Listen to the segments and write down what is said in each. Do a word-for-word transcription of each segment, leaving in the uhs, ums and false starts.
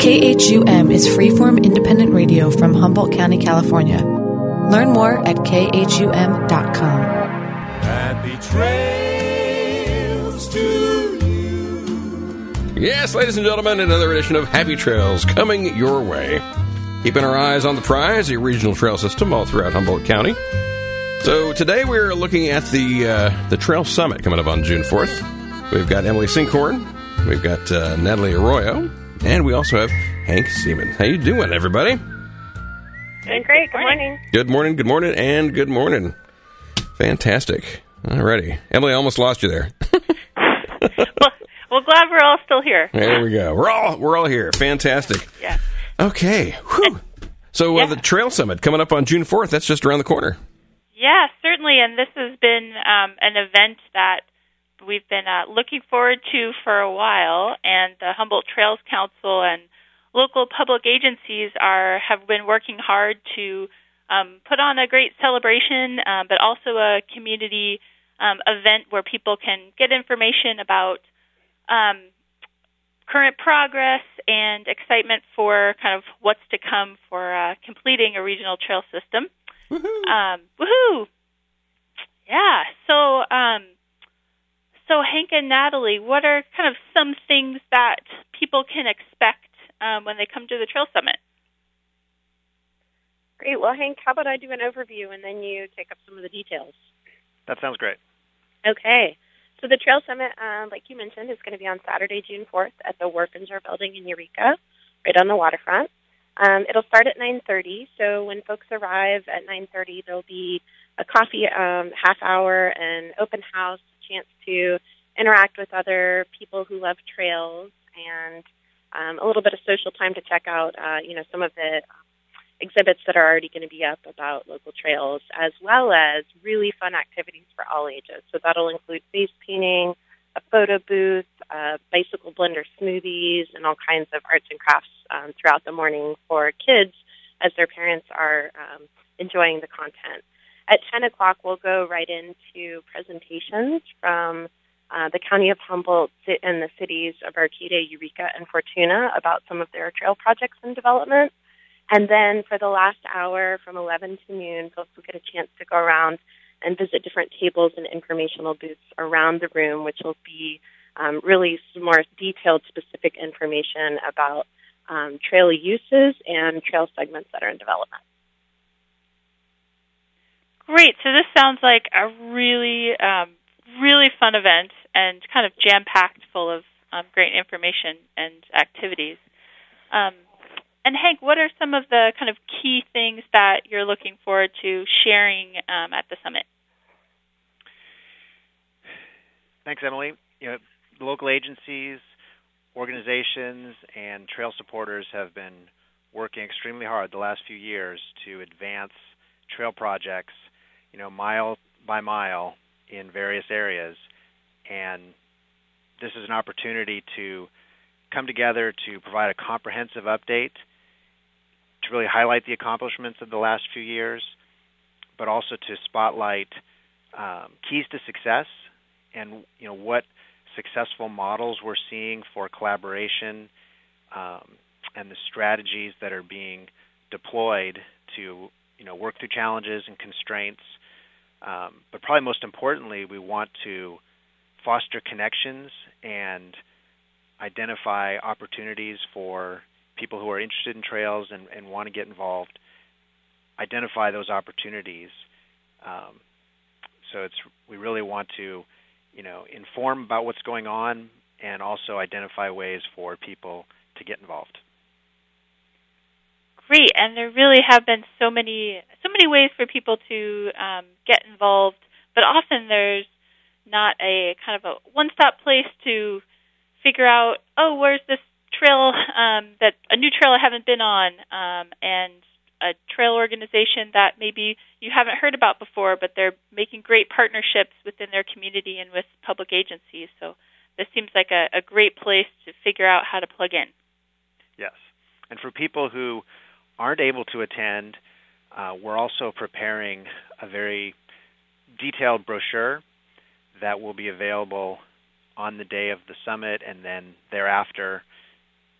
K H U M is freeform independent radio from Humboldt County, California. Learn more at K H U M dot com. Happy trails to you. Yes, ladies and gentlemen, another edition of Happy Trails coming your way. Keeping our eyes on the prize, the regional trail system all throughout Humboldt County. So today we're looking at the uh, the Trail Summit coming up on June fourth. We've got Emily Sinkhorn, we've got uh, Natalie Arroyo, and we also have Hank Seaman. How you doing, everybody? Doing great. Good morning. Good morning, good morning, and good morning. Fantastic. Alrighty. Emily, I almost lost you there. well, well, glad we're all still here. There we go. We're all we're all here. Fantastic. Yeah. Okay. Whew. So uh, yeah. the Trail Summit coming up on June fourth, that's just around the corner. Yeah, certainly. And this has been um, an event that we've been uh, looking forward to for a while. And the Humboldt Trails Council and local public agencies are have been working hard to um, put on a great celebration, uh, but also a community um, event where people can get information about um, current progress and excitement for kind of what's to come for uh, completing a regional trail system. Woohoo! Um, woohoo! Yeah. So, um, so Hank and Natalie, what are kind of some things that people can expect um, when they come to the Trail Summit? Great. Well, Hank, how about I do an overview and then you take up some of the details? That sounds great. Okay. So the Trail Summit, uh, like you mentioned, is going to be on Saturday, June fourth at the Warfinger Building in Eureka, right on the waterfront. Um, it'll start at nine thirty, so when folks arrive at nine thirty, there'll be a coffee um, half hour, an open house, a chance to interact with other people who love trails, and um, a little bit of social time to check out, uh, you know, some of the exhibits that are already going to be up about local trails, as well as really fun activities for all ages. So that'll include face painting, a photo booth, uh, bicycle blender smoothies, and all kinds of arts and crafts um, throughout the morning for kids as their parents are um, enjoying the content. At ten o'clock, we'll go right into presentations from uh, the County of Humboldt and the cities of Arcata, Eureka, and Fortuna about some of their trail projects in development. And then for the last hour, from eleven to noon, folks will get a chance to go around and visit different tables and informational booths around the room, which will be um, really some more detailed, specific information about um, trail uses and trail segments that are in development. Great. So this sounds like a really, um, really fun event and kind of jam-packed full of um, great information and activities. Um, And Hank, what are some of the kind of key things that you're looking forward to sharing um, at the summit? Thanks, Emily. You know, the local agencies, organizations, and trail supporters have been working extremely hard the last few years to advance trail projects, you know, mile by mile in various areas. And this is an opportunity to come together to provide a comprehensive update, to really highlight the accomplishments of the last few years, but also to spotlight um, keys to success and, you know, what successful models we're seeing for collaboration um, and the strategies that are being deployed to, you know, work through challenges and constraints. Um, but probably most importantly, we want to foster connections and identify opportunities for people who are interested in trails and, and want to get involved, identify those opportunities. Um, so it's we really want to, you know, inform about what's going on and also identify ways for people to get involved. Great, and there really have been so many so many ways for people to um, get involved, but often there's not a kind of a one-stop place to figure out, oh, where's this trail, um, that a new trail I haven't been on, um, and a trail organization that maybe you haven't heard about before, but they're making great partnerships within their community and with public agencies. So this seems like a, a great place to figure out how to plug in. Yes. And for people who aren't able to attend, uh, we're also preparing a very detailed brochure that will be available on the day of the summit and then thereafter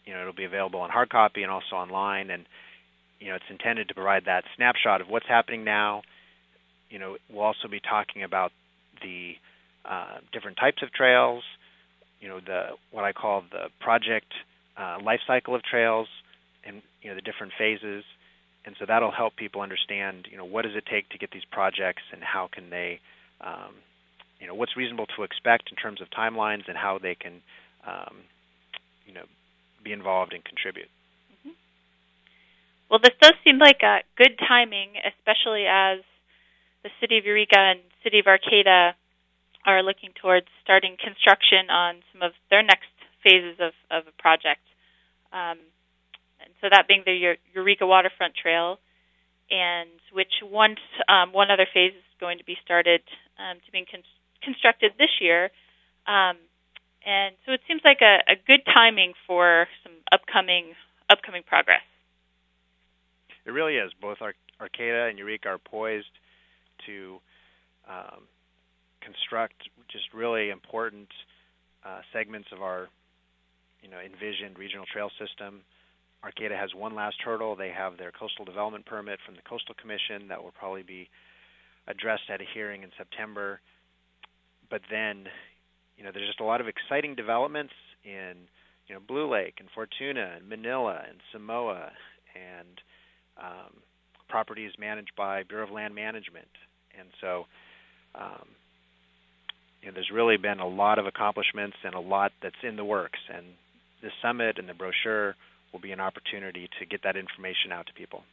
you know, it'll be available in hard copy and also online. And, you know, it's intended to provide that snapshot of what's happening now. You know, we'll also be talking about the uh, different types of trails, you know, the what I call the project uh, life cycle of trails and, you know, the different phases. And so that'll help people understand, you know, what does it take to get these projects and how can they, um, you know, what's reasonable to expect in terms of timelines and how they can, um, you know, be involved and contribute. Mm-hmm. Well, this does seem like a good timing, especially as the City of Eureka and City of Arcata are looking towards starting construction on some of their next phases of, of a project. Um, and so that being the Eureka Waterfront Trail, and which one, um, one other phase is going to be started um, to be con- constructed this year. Um, and so it seems like a, a good timing for some upcoming upcoming progress. It really is. Both Ar- Arcata and Eureka are poised to um, construct just really important uh, segments of our, you know, envisioned regional trail system. Arcata has one last hurdle. They have their coastal development permit from the Coastal Commission that will probably be addressed at a hearing in September. But then, you know, there's just a lot of exciting developments in, you know, Blue Lake and Fortuna and Manila and Samoa and um, properties managed by Bureau of Land Management. And so, um, you know, there's really been a lot of accomplishments and a lot that's in the works. And the summit and the brochure will be an opportunity to get that information out to people.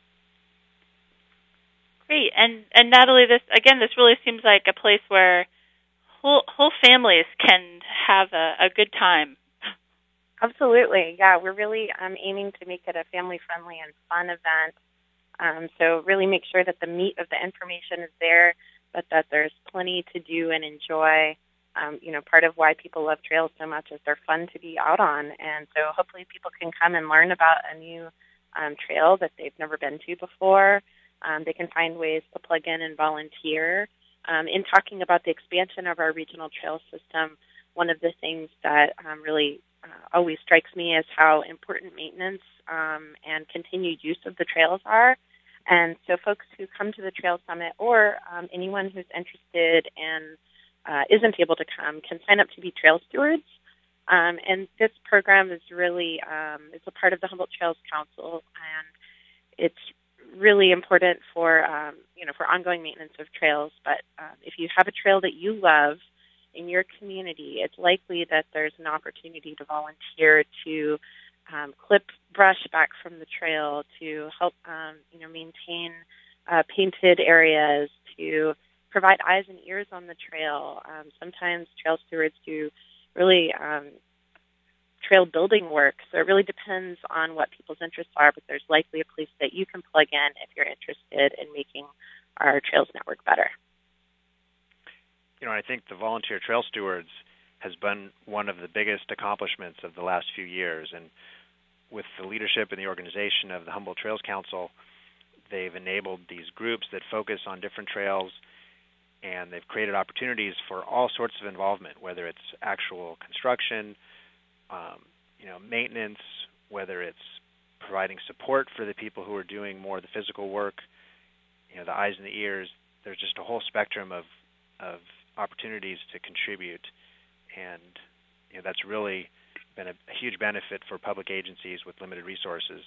Great. And and Natalie, this again, this really seems like a place where whole whole families can have a, a good time. Absolutely. Yeah, we're really um, aiming to make it a family-friendly and fun event. Um, so really make sure that the meat of the information is there, but that there's plenty to do and enjoy. Um, you know, part of why people love trails so much is they're fun to be out on. And so hopefully people can come and learn about a new um, trail that they've never been to before. Um, they can find ways to plug in and volunteer. Um, in talking about the expansion of our regional trail system, one of the things that um, really uh, always strikes me is how important maintenance um, and continued use of the trails are. And so folks who come to the Trail Summit or um, anyone who's interested and uh, isn't able to come can sign up to be trail stewards. Um, and this program is really um, it's a part of the Humboldt Trails Council, and it's really important for um, you know for ongoing maintenance of trails. But um, if you have a trail that you love in your community, it's likely that there's an opportunity to volunteer to Um, clip brush back from the trail, to help um, you know maintain uh, painted areas, to provide eyes and ears on the trail. Um, sometimes trail stewards do really um, trail building work, so it really depends on what people's interests are, but there's likely a place that you can plug in if you're interested in making our trails network better. You know, I think the volunteer trail stewards has been one of the biggest accomplishments of the last few years, and with the leadership and the organization of the Humboldt Trails Council, they've enabled these groups that focus on different trails, and they've created opportunities for all sorts of involvement, whether it's actual construction, um, you know, maintenance, whether it's providing support for the people who are doing more of the physical work, you know, the eyes and the ears. There's just a whole spectrum of of opportunities to contribute, and you know, that's really been a, a huge benefit for public agencies with limited resources.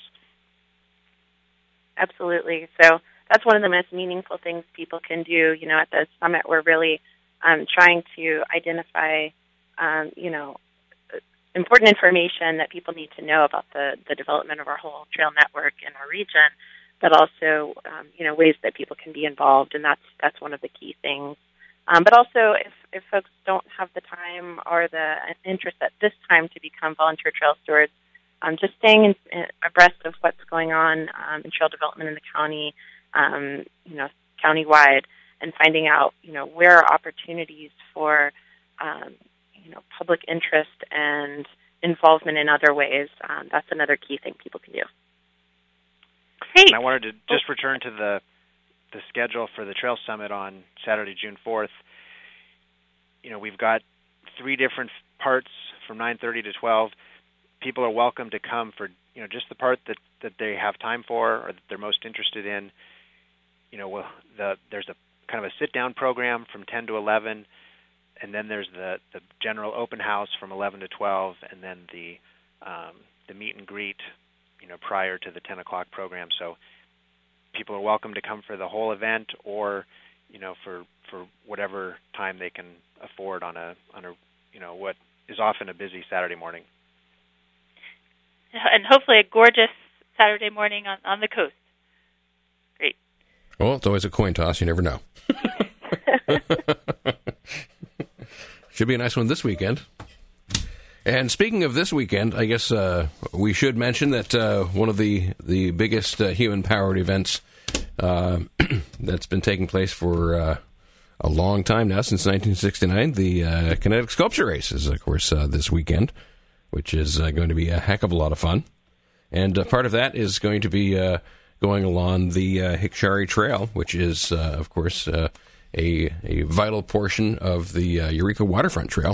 Absolutely. So that's one of the most meaningful things people can do. You know, at the summit, we're really um, trying to identify, um, you know, important information that people need to know about the, the development of our whole trail network in our region, but also, um, you know, ways that people can be involved, and that's that's one of the key things. Um, but also, if, if folks don't have the time or the interest at this time to become volunteer trail stewards, um, just staying in, in, abreast of what's going on um, in trail development in the county, um, you know, countywide, and finding out, you know, where are opportunities for, um, you know, public interest and involvement in other ways. Um, that's another key thing people can do. Great. And I wanted to just return to the the schedule for the Trail Summit on Saturday, June fourth. You know, we've got three different parts from nine thirty to twelve. people are welcome to come for, you know, just the part that, that they have time for or that they're most interested in. You know, well, the, there's a kind of a sit-down program from ten to eleven, and then there's the, the general open house from eleven to twelve, and then the um, the meet and greet, you know, prior to the ten o'clock program. So people are welcome to come for the whole event, or, you know, for, for whatever time they can afford on a on a you know what is often a busy Saturday morning. And hopefully a gorgeous Saturday morning on, on the coast. Great. Well, it's always a coin toss. You never know. Should be a nice one this weekend. And speaking of this weekend, I guess uh, we should mention that uh, one of the, the biggest uh, human-powered events uh, that's been taking place for uh, a long time now, since nineteen sixty-nine, the uh, Kinetic Sculpture Race is, of course, uh, this weekend, which is uh, going to be a heck of a lot of fun. And uh, part of that is going to be uh, going along the uh, Hikshari Trail, which is, uh, of course, uh, a, a vital portion of the uh, Eureka Waterfront Trail.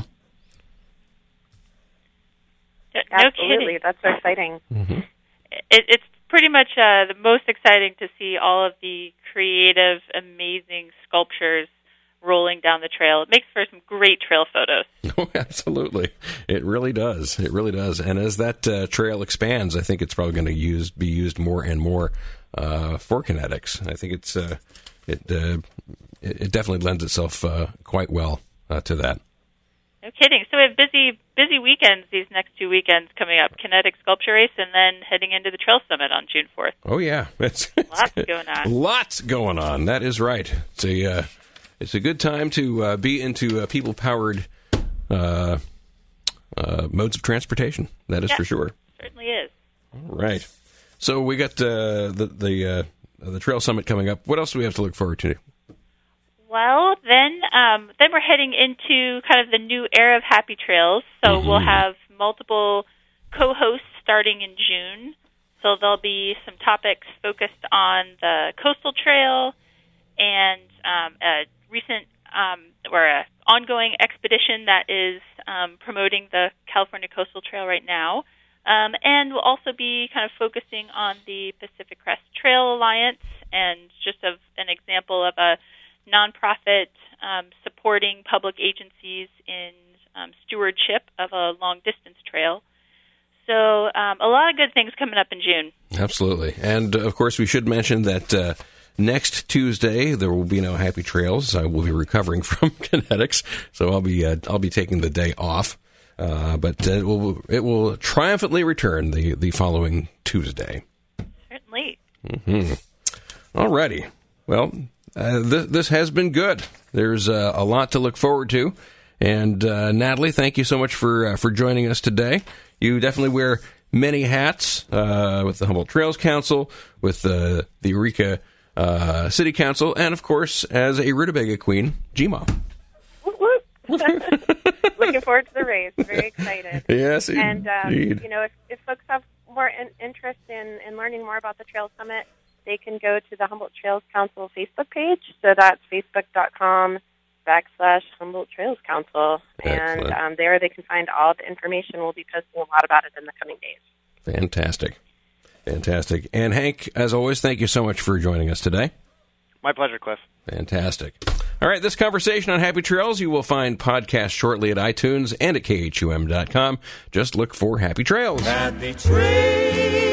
No Absolutely, kidding. that's so exciting. Mm-hmm. It, it's pretty much uh, the most exciting to see all of the creative, amazing sculptures rolling down the trail. It makes for some great trail photos. Oh, absolutely. It really does. It really does. And as that uh, trail expands, I think it's probably going to use be used more and more uh, for kinetics. I think it's uh, it, uh, it it definitely lends itself uh, quite well uh, to that. No kidding. So we have busy busy weekends these next two weekends coming up. Kinetic Sculpture Race and then heading into the Trail Summit on June fourth. Oh, yeah. It's, Lots going on. Lots going on. That is right. It's a, uh, it's a good time to uh, be into uh, people-powered uh, uh, modes of transportation. That is yeah, for sure. Certainly is. All right. So we got uh, the the, uh, the Trail Summit coming up. What else do we have to look forward to? Well, then um, then we're heading into kind of the new era of Happy Trails. So Mm-hmm. we'll have multiple co-hosts starting in June. So there'll be some topics focused on the Coastal Trail and um, a recent um, or a ongoing expedition that is um, promoting the California Coastal Trail right now. Um, and we'll also be kind of focusing on the Pacific Crest Trail Alliance, and just of an example of a nonprofit um, supporting public agencies in um, stewardship of a long-distance trail. So um, a lot of good things coming up in June. Absolutely. And, uh, of course, we should mention that uh, next Tuesday there will be no Happy Trails. I will be recovering from kinetics, so I'll be uh, I'll be taking the day off. Uh, but it will it will triumphantly return the, the following Tuesday. Certainly. Mm-hmm. All righty. Well, uh, th- this has been good. There's uh, a lot to look forward to. And uh, Natalie, thank you so much for uh, for joining us today. You definitely wear many hats uh, with the Humboldt Trails Council, with uh, the Eureka uh, City Council, and, of course, as a Rutabaga Queen, G M A. Whoop, whoop. Looking forward to the race. Very excited. Yes, indeed. And, um, you know, if, if folks have more in, interest in, in learning more about the Trail Summit, they can go to the Humboldt Trails Council Facebook page. So that's facebook.com backslash Humboldt Trails Council. Excellent. And um, there they can find all the information. We'll be posting a lot about it in the coming days. Fantastic. Fantastic. And Hank, as always, thank you so much for joining us today. My pleasure, Cliff. Fantastic. All right, this conversation on Happy Trails, you will find podcast shortly at iTunes and at K H U M dot com. Just look for Happy Trails. Happy Trails.